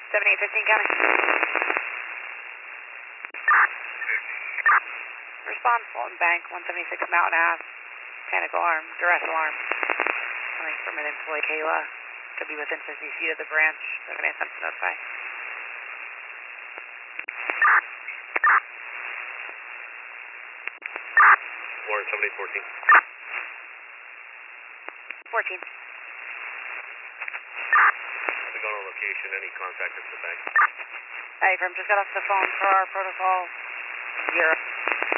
7815 County. Response, Fulton Bank, 176 Mountain Ave. Panic alarm, duress alarm. Coming from an employee, Kayla. Could be within 50 feet of the branch. Do you have any attempt to notify? Warren 7814. 14. We go on location, any contact at the bank. Hey, from just got off the phone for our protocol 0.